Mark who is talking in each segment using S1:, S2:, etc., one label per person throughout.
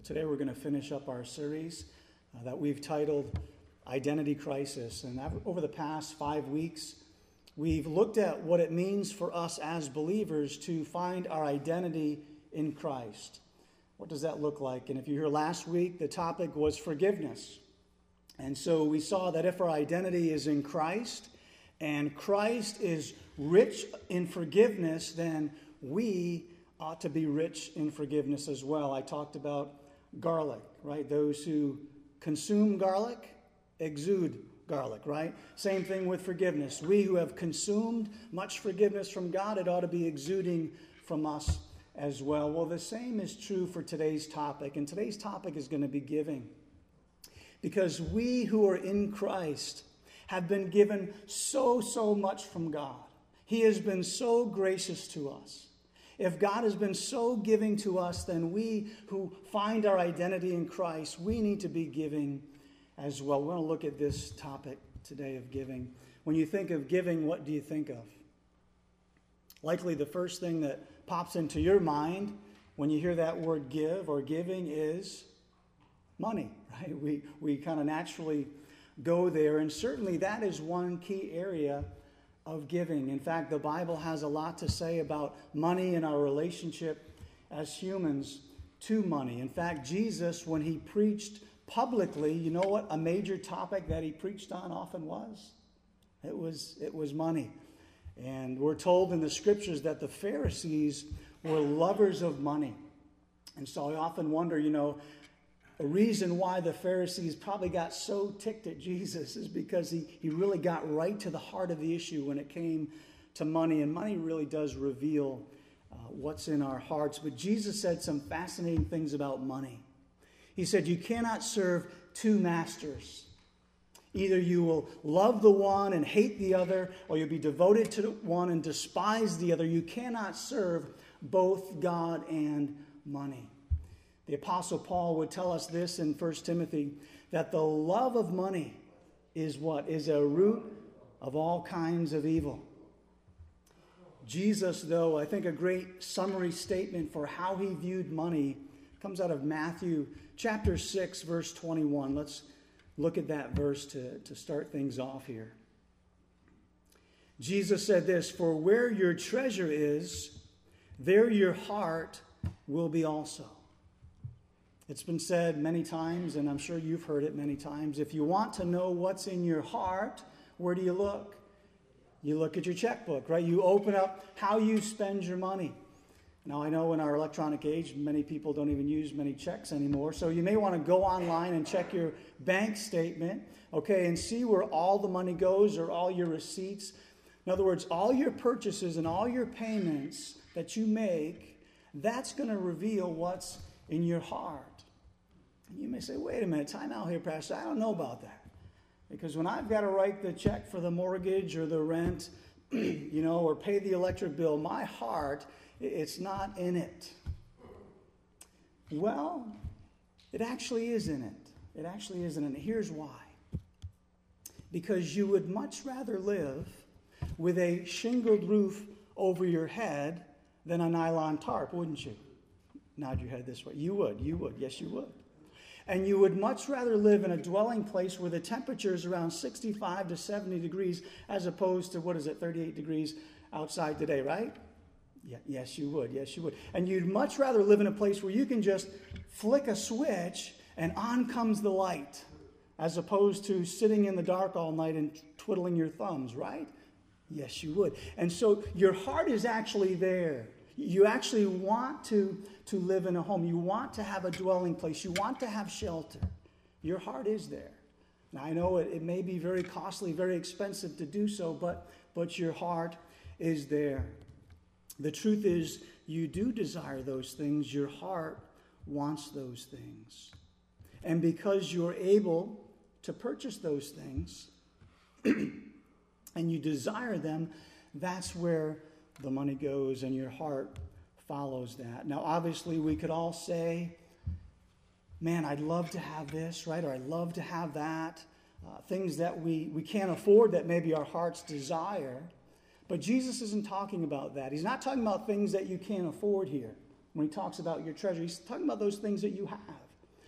S1: Today we're going to finish up our series that we've titled Identity Crisis. And over the past 5 weeks, we've looked at what it means for us as believers to find our identity in Christ. What does that look like? And if you're here last week, the topic was forgiveness. And so we saw that if our identity is in Christ and Christ is rich in forgiveness, then we ought to be rich in forgiveness as well. I talked about garlic, right? Those who consume garlic exude garlic, right? Same thing with forgiveness. We who have consumed much forgiveness from God, it ought to be exuding from us as well. Well, the same is true for today's topic. And today's topic is going to be giving. Because we who are in Christ have been given so much from God. He has been so gracious to us. If God has been so giving to us, then we who find our identity in Christ, we need to be giving as well. We're going to look at this topic today of giving. When you think of giving, what do you think of? Likely the first thing that pops into your mind when you hear that word give or giving is money, right? We kind of naturally go there, and certainly that is one key area of giving. In fact, the Bible has a lot to say about money and our relationship as humans to money. In fact, Jesus, when he preached publicly, you know what a major topic that he preached on often was? It was money. And we're told in the scriptures that the Pharisees were lovers of money. And so I often wonder, a reason why the Pharisees probably got so ticked at Jesus is because he really got right to the heart of the issue when it came to money. And money really does reveal what's in our hearts. But Jesus said some fascinating things about money. He said, you cannot serve two masters. Either you will love the one and hate the other, or you'll be devoted to the one and despise the other. You cannot serve both God and money. The Apostle Paul would tell us this in 1 Timothy, that the love of money is what? Is a root of all kinds of evil. Jesus, though, I think a great summary statement for how he viewed money comes out of Matthew chapter 6, verse 21. Let's look at that verse to start things off here. Jesus said this, "For where your treasure is, there your heart will be also." It's been said many times, and I'm sure you've heard it many times. If you want to know what's in your heart, where do you look? You look at your checkbook, right? You open up how you spend your money. Now, I know in our electronic age, many people don't even use many checks anymore. So you may want to go online and check your bank statement, okay, and see where all the money goes or all your receipts. In other words, all your purchases and all your payments that you make, that's going to reveal what's in your heart. And you may say, wait a minute, time out here, Pastor. I don't know about that. Because when I've got to write the check for the mortgage or the rent, or pay the electric bill, my heart, it's not in it. Well, it actually is in it. It actually is in it. And here's why. Because you would much rather live with a shingled roof over your head than a nylon tarp, wouldn't you? Nod your head this way. You would. Yes, you would. And you would much rather live in a dwelling place where the temperature is around 65 to 70 degrees as opposed to, 38 degrees outside today, right? Yeah, yes, you would. Yes, you would. And you'd much rather live in a place where you can just flick a switch and on comes the light as opposed to sitting in the dark all night and twiddling your thumbs, right? Yes, you would. And so your heart is actually there. You actually want to live in a home. You want to have a dwelling place. You want to have shelter. Your heart is there. Now, I know it may be very costly, very expensive to do so, but your heart is there. The truth is, you do desire those things. Your heart wants those things. And because you're able to purchase those things and you desire them, that's where the money goes and your heart follows that. Now, obviously, we could all say, man, I'd love to have this, right? Or I'd love to have that. Things that we can't afford that maybe our hearts desire. But Jesus isn't talking about that. He's not talking about things that you can't afford here. When he talks about your treasure, he's talking about those things that you have.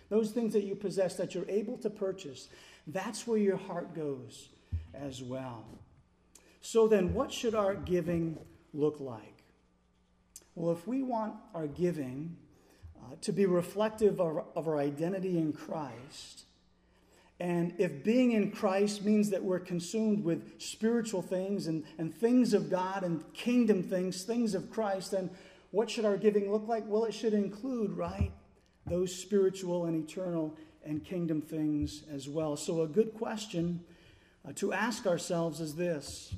S1: those things that you possess that you're able to purchase, that's where your heart goes as well. So then, what should our giving look like? Well, if we want our giving to be reflective of our identity in Christ, and if being in Christ means that we're consumed with spiritual things and things of God and kingdom things of Christ, then what should our giving look like? Well, it should include, right, those spiritual and eternal and kingdom things as well. So a good question to ask ourselves is this: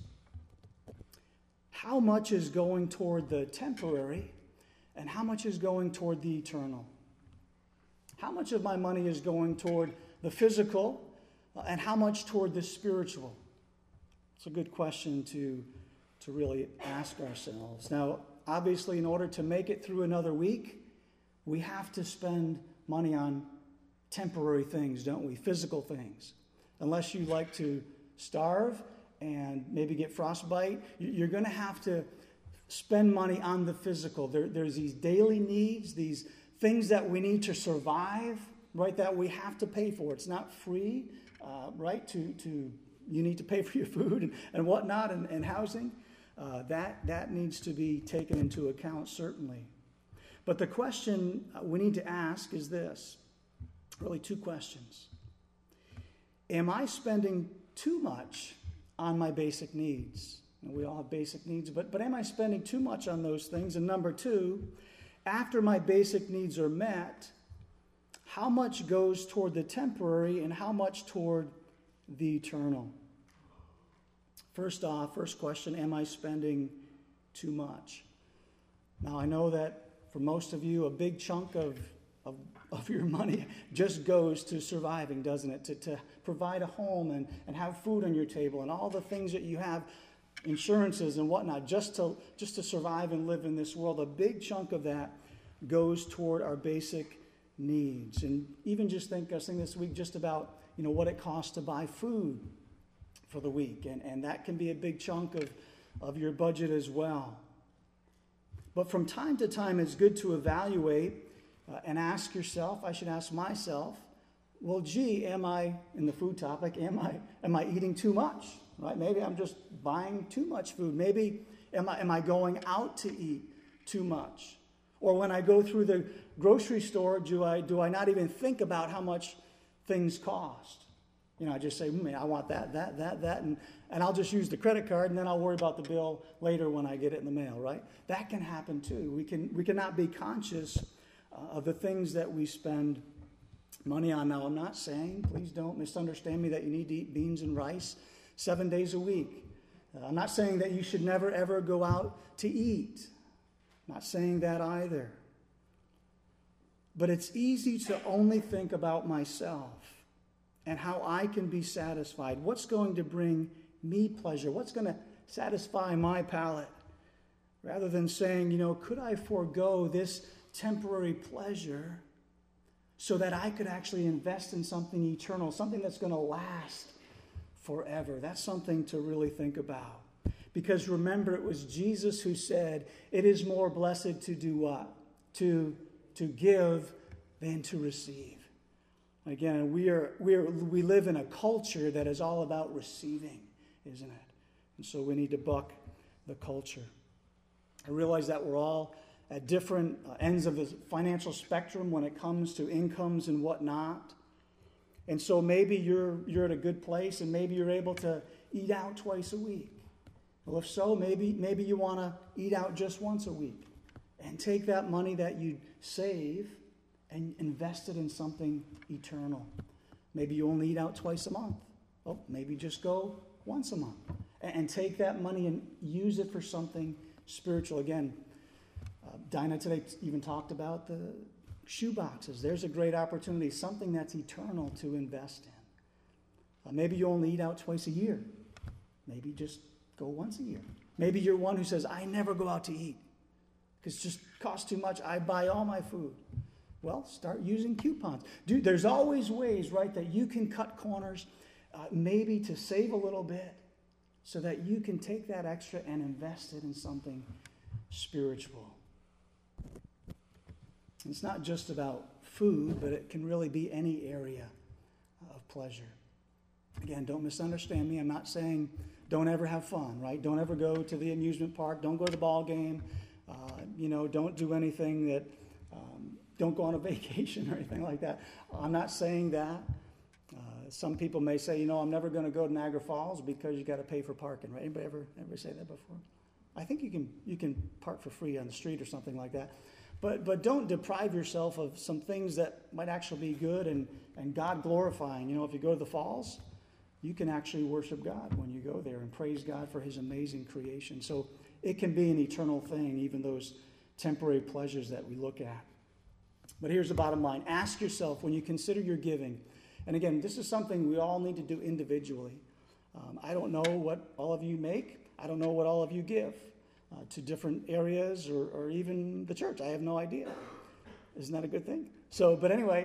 S1: how much is going toward the temporary and how much is going toward the eternal? How much of my money is going toward the physical and how much toward the spiritual? It's a good question to really ask ourselves. Now, obviously, in order to make it through another week, we have to spend money on temporary things, don't we? Physical things. Unless you like to starve and maybe get frostbite, you're going to have to spend money on the physical. There's these daily needs, these things that we need to survive, right, that we have to pay for. It's not free, right, you need to pay for your food and whatnot and housing. That needs to be taken into account, certainly. But the question we need to ask is this, really two questions. Am I spending too much on my basic needs? And we all have basic needs, but am I spending too much on those things? And number two, after my basic needs are met, how much goes toward the temporary and how much toward the eternal? First question, am I spending too much? Now, I know that for most of you, a big chunk of your money just goes to surviving, doesn't it? To provide a home and have food on your table and all the things that you have, insurances and whatnot, just to survive and live in this world. A big chunk of that goes toward our basic needs. And even I was thinking this week just about, what it costs to buy food for the week. And that can be a big chunk of your budget as well. But from time to time, it's good to evaluate and ask yourself, I should ask myself, well, gee, am I, in the food topic, am I eating too much? Right? Maybe I'm just buying too much food. Maybe am I going out to eat too much? Or when I go through the grocery store, do I not even think about how much things cost? I just say, I want that, and I'll just use the credit card, and then I'll worry about the bill later when I get it in the mail, right? That can happen too. We cannot be conscious of the things that we spend money on. Now, I'm not saying, please don't misunderstand me, that you need to eat beans and rice 7 days a week. I'm not saying that you should never, ever go out to eat. I'm not saying that either. But it's easy to only think about myself and how I can be satisfied. What's going to bring me pleasure? What's going to satisfy my palate? Rather than saying, could I forego this temporary pleasure so that I could actually invest in something eternal, something that's going to last forever? That's something to really think about. Because remember, it was Jesus who said, it is more blessed to do what? To give than to receive. Again, we live in a culture that is all about receiving, isn't it? And so we need to buck the culture. I realize that we're all at different ends of the financial spectrum when it comes to incomes and whatnot. And so maybe you're at a good place and maybe you're able to eat out twice a week. Well, if so, maybe you want to eat out just once a week and take that money that you save and invest it in something eternal. Maybe you only eat out twice a month. Oh, maybe just go once a month and take that money and use it for something spiritual. Again, Dinah today even talked about the shoe boxes. There's a great opportunity, something that's eternal to invest in. Maybe you only eat out twice a year. Maybe just go once a year. Maybe you're one who says, I never go out to eat because it just costs too much. I buy all my food. Well, start using coupons. There's always ways, right, that you can cut corners, maybe to save a little bit so that you can take that extra and invest it in something spiritual. It's not just about food, but it can really be any area of pleasure. Again, don't misunderstand me. I'm not saying don't ever have fun, right? Don't ever go to the amusement park. Don't go to the ball game. Don't do anything that, don't go on a vacation or anything like that. I'm not saying that. Some people may say, I'm never going to go to Niagara Falls because you got to pay for parking, right? Anybody ever say that before? I think you can park for free on the street or something like that. But don't deprive yourself of some things that might actually be good and God glorifying. If you go to the falls, you can actually worship God when you go there and praise God for his amazing creation. So it can be an eternal thing, even those temporary pleasures that we look at. But here's the bottom line. Ask yourself when you consider your giving, and again, this is something we all need to do individually. I don't know what all of you make. I don't know what all of you give to different areas or even the church. I have no idea. Isn't that a good thing? But anyway,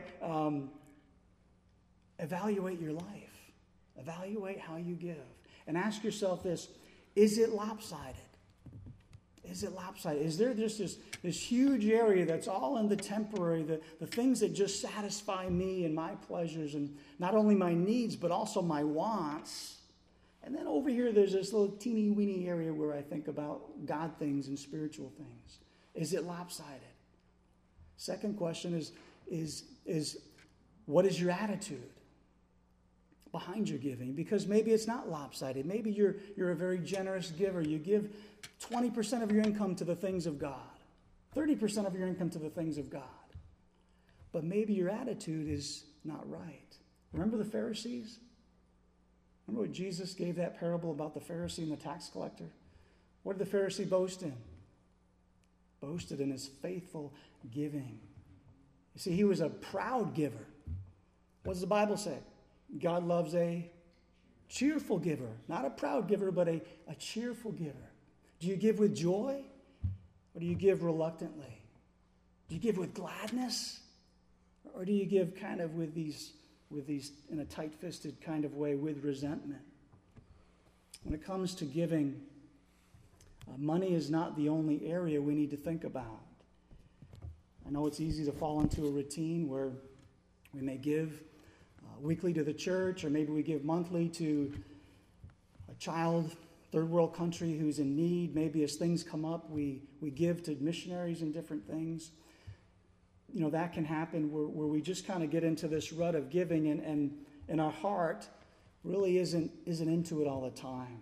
S1: evaluate your life. Evaluate how you give. And ask yourself this, is it lopsided? Is it lopsided? Is there just this huge area that's all in the temporary, the things that just satisfy me and my pleasures and not only my needs, but also my wants? And then over here, there's this little teeny weeny area where I think about God things and spiritual things. Is it lopsided? Second question is what is your attitude behind your giving? Because maybe it's not lopsided. Maybe you're a very generous giver. You give 20% of your income to the things of God, 30% of your income to the things of God. But maybe your attitude is not right. Remember the Pharisees? Remember what Jesus gave that parable about the Pharisee and the tax collector? What did the Pharisee boast in? Boasted in his faithful giving. You see, he was a proud giver. What does the Bible say? God loves a cheerful giver. Not a proud giver, but a cheerful giver. Do you give with joy? Or do you give reluctantly? Do you give with gladness? Or do you give kind of with these in a tight-fisted kind of way with resentment? When it comes to giving, money is not the only area we need to think about. I know it's easy to fall into a routine where we may give weekly to the church, or maybe we give monthly to a child, third world country who's in need. Maybe as things come up, we give to missionaries and different things. That can happen where we just kind of get into this rut of giving and our heart really isn't into it all the time.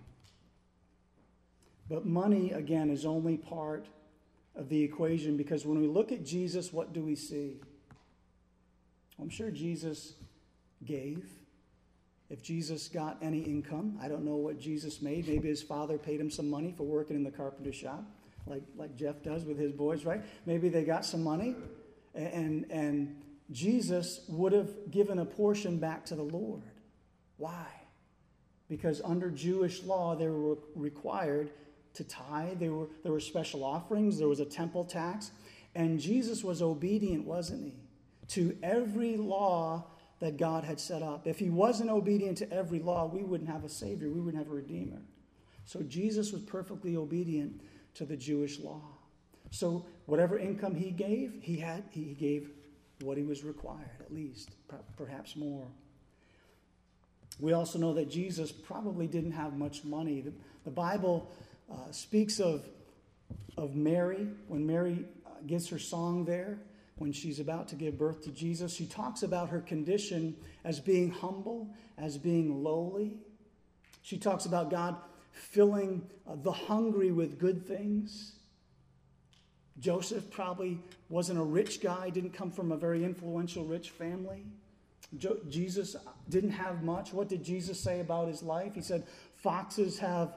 S1: But money, again, is only part of the equation, because when we look at Jesus, what do we see? I'm sure Jesus gave. If Jesus got any income, I don't know what Jesus made. Maybe his father paid him some money for working in the carpenter shop, like Jeff does with his boys, right? Maybe they got some money, and Jesus would have given a portion back to the Lord. Why? Because under Jewish law, they were required to tithe. There were special offerings. There was a temple tax. And Jesus was obedient, wasn't he, to every law that God had set up. If he wasn't obedient to every law, we wouldn't have a Savior. We wouldn't have a Redeemer. So Jesus was perfectly obedient to the Jewish law. So whatever income he gave, he gave what he was required, at least, perhaps more. We also know that Jesus probably didn't have much money. The Bible speaks of Mary. When Mary gives her song there, when she's about to give birth to Jesus, she talks about her condition as being humble, as being lowly. She talks about God filling the hungry with good things. Joseph probably wasn't a rich guy, didn't come from a very influential rich family. Jesus didn't have much. What did Jesus say about his life? He said, foxes have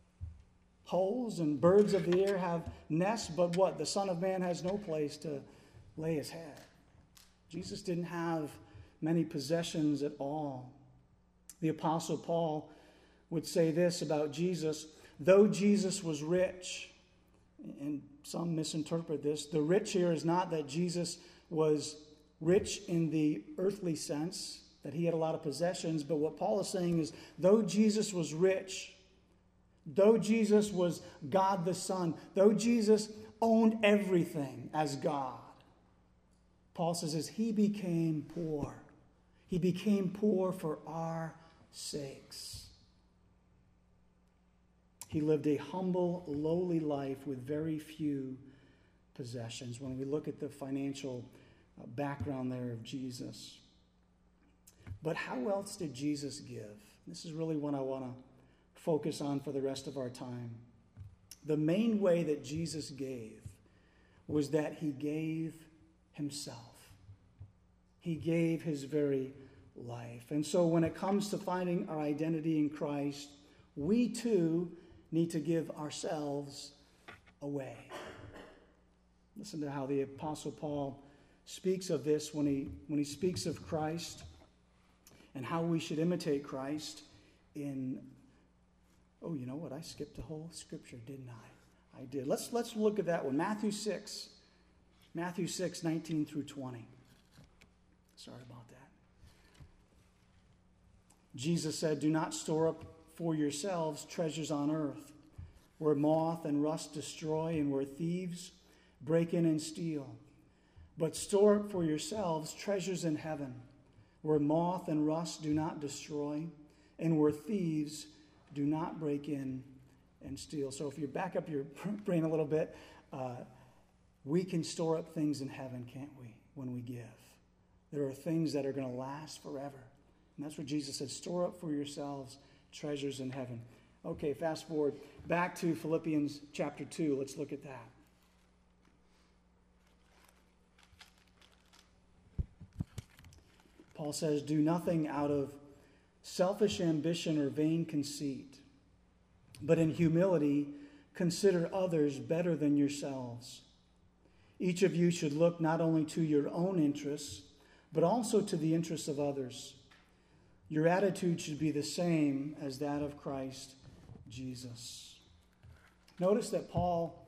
S1: holes and birds of the air have nests, but what? The Son of Man has no place to lay his head. Jesus didn't have many possessions at all. The Apostle Paul would say this about Jesus: though Jesus was rich, and some misinterpret this, the rich here is not that Jesus was rich in the earthly sense, that he had a lot of possessions, but what Paul is saying is, though Jesus was rich, though Jesus was God the Son, though Jesus owned everything as God, Paul says is he became poor. He became poor for our sakes. He lived a humble, lowly life with very few possessions. When we look at the financial background there of Jesus. But how else did Jesus give? This is really what I want to focus on for the rest of our time. The main way that Jesus gave was that he gave himself. He gave his very life. And so when it comes to finding our identity in Christ, we too need to give ourselves away. Listen to how the Apostle Paul speaks of this when he speaks of Christ and how we should imitate Christ in, oh, you know what? I skipped a whole scripture, didn't I? I did. Let's look at that one. Matthew 6, 19 through 20. Sorry about that. Jesus said, "Do not store up for yourselves treasures on earth, where moth and rust destroy and where thieves break in and steal. But store up for yourselves treasures in heaven, where moth and rust do not destroy and where thieves do not break in and steal." So if you back up your brain a little bit, we can store up things in heaven, can't we, when we give? There are things that are going to last forever. And that's what Jesus said, store up for yourselves treasures in heaven. Okay, fast forward back to Philippians chapter 2. Let's look at that. Paul says, "Do nothing out of selfish ambition or vain conceit, but in humility consider others better than yourselves. Each of you should look not only to your own interests, but also to the interests of others. Your attitude should be the same as that of Christ Jesus." Notice that Paul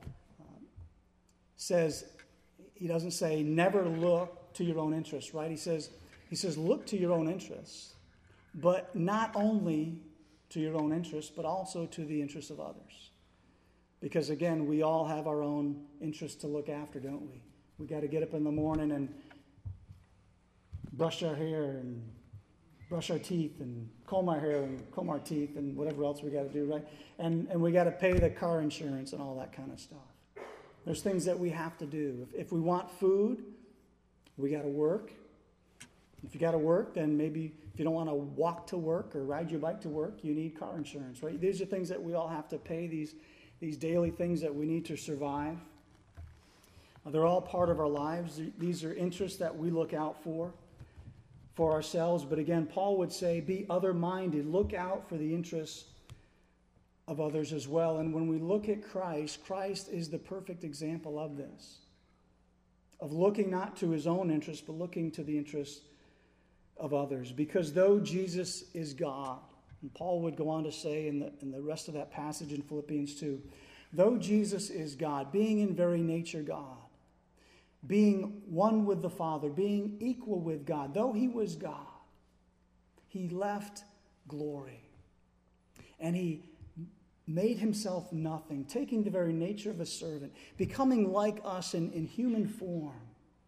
S1: says, he doesn't say never look to your own interests, right? He says look to your own interests, but not only to your own interests, but also to the interests of others. Because again, we all have our own interests to look after, don't we? We got to get up in the morning and brush our hair and brush our teeth and comb our hair and comb our teeth and whatever else we got to do, right? And we got to pay the car insurance and all that kind of stuff. There's things that we have to do. If we want food, we got to work. If you got to work, then maybe if you don't want to walk to work or ride your bike to work, you need car insurance, right? These are things that we all have to pay, these daily things that we need to survive. They're all part of our lives. These are interests that we look out for ourselves. But again, Paul would say, be other-minded. Look out for the interests of others as well. And when we look at Christ, Christ is the perfect example of this, of looking not to his own interests, but looking to the interests of others. Because though Jesus is God, and Paul would go on to say in the rest of that passage in Philippians 2, though Jesus is God, being in very nature God, being one with the Father, being equal with God, though he was God, he left glory. And he made himself nothing, taking the very nature of a servant, becoming like us in human form.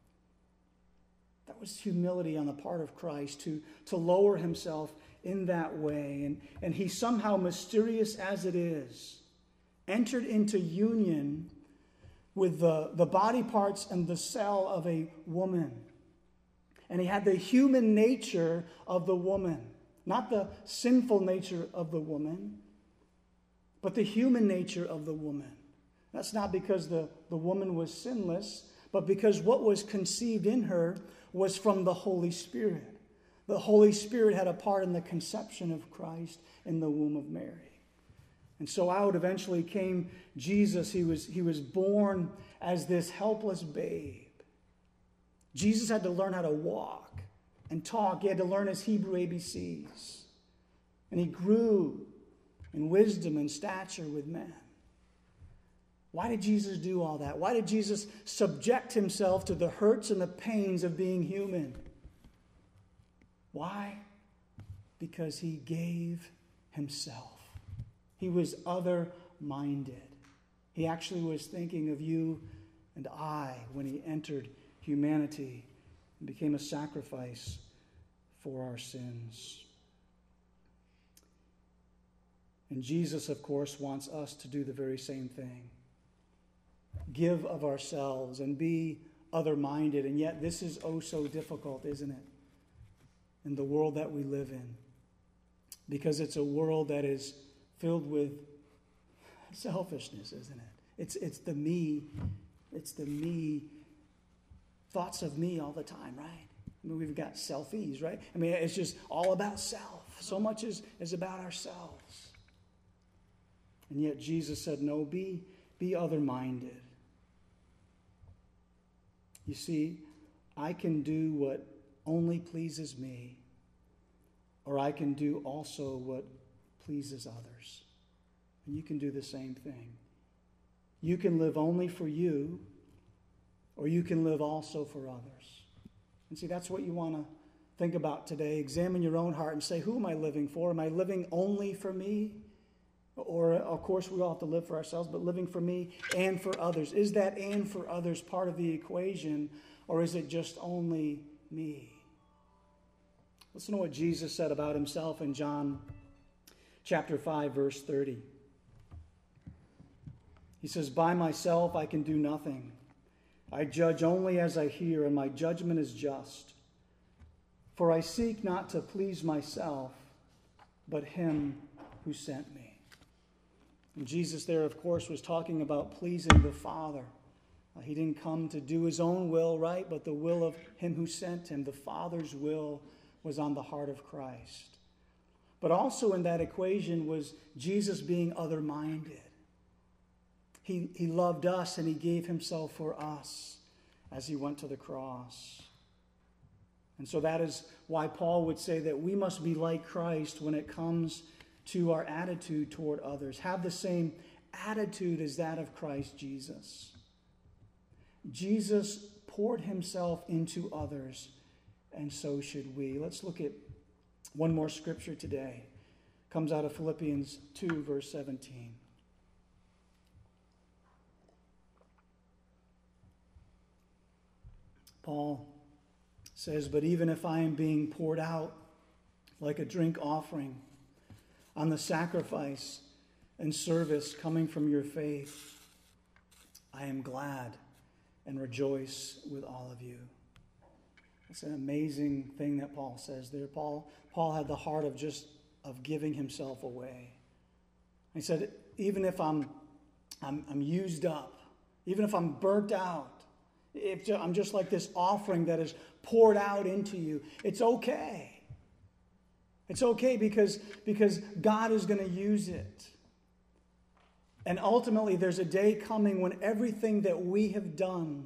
S1: That was humility on the part of Christ, to lower himself in that way. And he somehow, mysterious as it is, entered into union with the body parts and the cell of a woman. And he had the human nature of the woman, not the sinful nature of the woman, but the human nature of the woman. That's not because the woman was sinless, but because what was conceived in her was from the Holy Spirit. The Holy Spirit had a part in the conception of Christ in the womb of Mary. And so out eventually came Jesus. He was born as this helpless babe. Jesus had to learn how to walk and talk. He had to learn his Hebrew ABCs. And he grew in wisdom and stature with men. Why did Jesus do all that? Why did Jesus subject himself to the hurts and the pains of being human? Why? Because he gave himself. He was other-minded. He actually was thinking of you and I when he entered humanity and became a sacrifice for our sins. And Jesus, of course, wants us to do the very same thing. Give of ourselves and be other-minded. And yet this is oh so difficult, isn't it? In the world that we live in. Because it's a world that is filled with selfishness, isn't it? It's the me. It's the me. Thoughts of me all the time, right? I mean, we've got selfies, right? I mean, it's just all about self. So much is about ourselves. And yet Jesus said, no, be other-minded. You see, I can do what only pleases me, or I can do also what pleases others. And you can do the same thing. You can live only for you, or you can live also for others. And see, that's what you want to think about today. Examine your own heart and say, who am I living for? Am I living only for me? Or, of course, we all have to live for ourselves, but living for me and for others. Is that and for others part of the equation, or is it just only me? Listen to what Jesus said about himself in John chapter 5, verse 30. He says, by myself I can do nothing. I judge only as I hear, and my judgment is just. For I seek not to please myself, but him who sent me. And Jesus there, of course, was talking about pleasing the Father. He didn't come to do his own will, right? But the will of him who sent him. The Father's will was on the heart of Christ. But also in that equation was Jesus being other-minded. He loved us and he gave himself for us as he went to the cross. And so that is why Paul would say that we must be like Christ when it comes to our attitude toward others. Have the same attitude as that of Christ Jesus. Jesus poured himself into others, and so should we. Let's look at one more scripture today. It comes out of Philippians 2, verse 17. Paul says, but even if I am being poured out like a drink offering on the sacrifice and service coming from your faith, I am glad and rejoice with all of you. It's an amazing thing that Paul says there. Paul had the heart of giving himself away. He said, even if I'm used up, even if I'm burnt out, if I'm just like this offering that is poured out into you, it's okay. It's okay because God is going to use it. And ultimately, there's a day coming when everything that we have done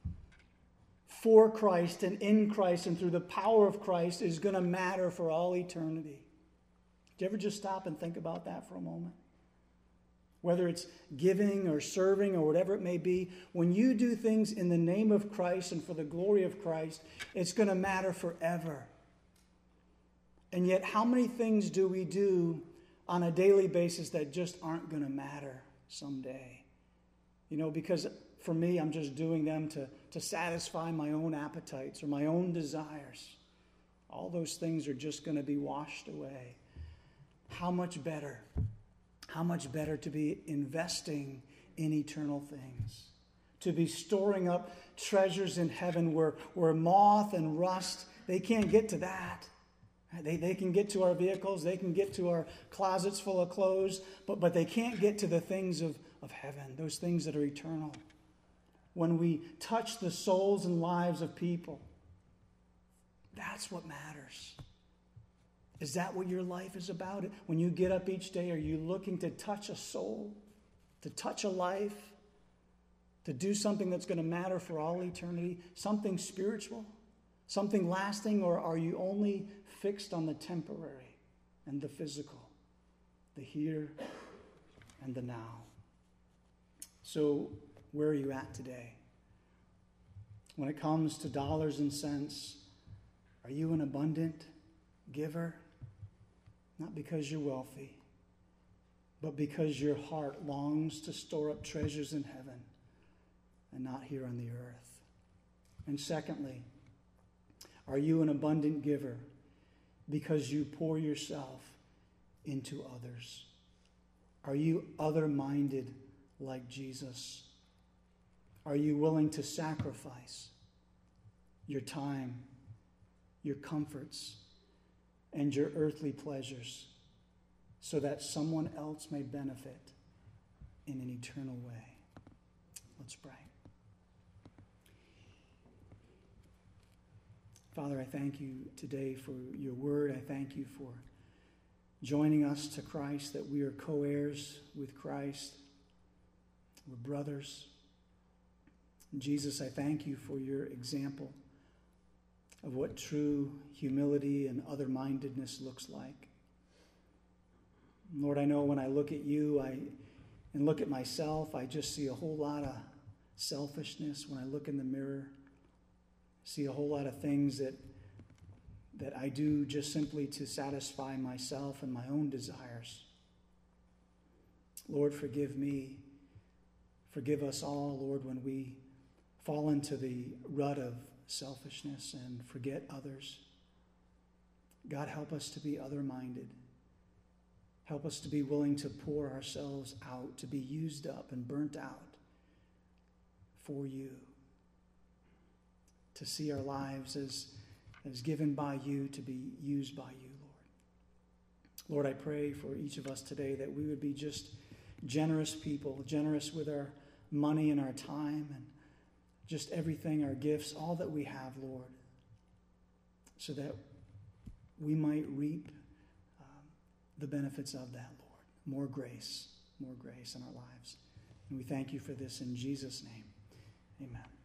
S1: for Christ and in Christ and through the power of Christ is going to matter for all eternity. Do you ever just stop and think about that for a moment? Whether it's giving or serving or whatever it may be, when you do things in the name of Christ and for the glory of Christ, it's going to matter forever. And yet, how many things do we do on a daily basis that just aren't going to matter someday? You know, because for me, I'm just doing them to satisfy my own appetites or my own desires. All those things are just going to be washed away. How much better to be investing in eternal things, to be storing up treasures in heaven where moth and rust, they can't get to that. They can get to our vehicles, they can get to our closets full of clothes, but they can't get to the things of heaven, those things that are eternal. When we touch the souls and lives of people, that's what matters. Is that what your life is about? When you get up each day, are you looking to touch a soul, to touch a life, to do something that's going to matter for all eternity, something spiritual, something lasting, or are you only fixed on the temporary and the physical, the here and the now? So, where are you at today? When it comes to dollars and cents, are you an abundant giver? Not because you're wealthy, but because your heart longs to store up treasures in heaven and not here on the earth. And secondly, Are you an abundant giver because you pour yourself into others? Are you other-minded like Jesus? Are you willing to sacrifice your time, your comforts, and your earthly pleasures so that someone else may benefit in an eternal way? Let's pray. Father, I thank you today for your word. I thank you for joining us to Christ, that we are co-heirs with Christ. We're brothers. Jesus, I thank you for your example of what true humility and other-mindedness looks like. Lord, I know when I look at you and look at myself, I just see a whole lot of selfishness. When I look in the mirror, I see a whole lot of things that I do just simply to satisfy myself and my own desires. Lord, forgive me. Forgive us all, Lord, when we fall into the rut of selfishness and forget others. God, help us to be other-minded. Help us to be willing to pour ourselves out, to be used up and burnt out for you, to see our lives as given by you, to be used by you, Lord. Lord, I pray for each of us today that we would be just generous people, generous with our money and our time and just everything, our gifts, all that we have, Lord, so that we might reap the benefits of that, Lord. More grace in our lives. And we thank you for this in Jesus' name. Amen.